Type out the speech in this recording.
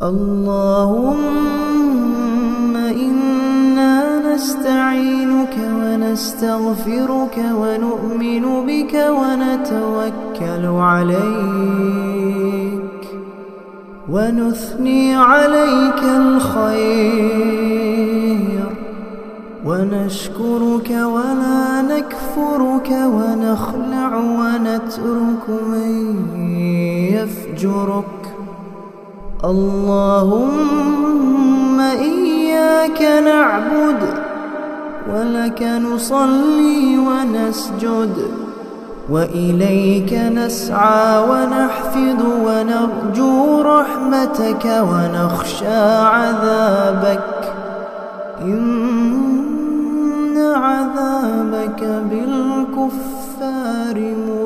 اللهم إنا نستعينك ونستغفرك ونؤمن بك ونتوكل عليك ونثني عليك الخير ونشكرك ولا نكفرك ونخلع ونترك من يفجرك. اللهم إياك نعبد ولك نصلي ونسجد وإليك نسعى ونحفد ونرجو رحمتك ونخشى عذابك إن عذابك بالكفار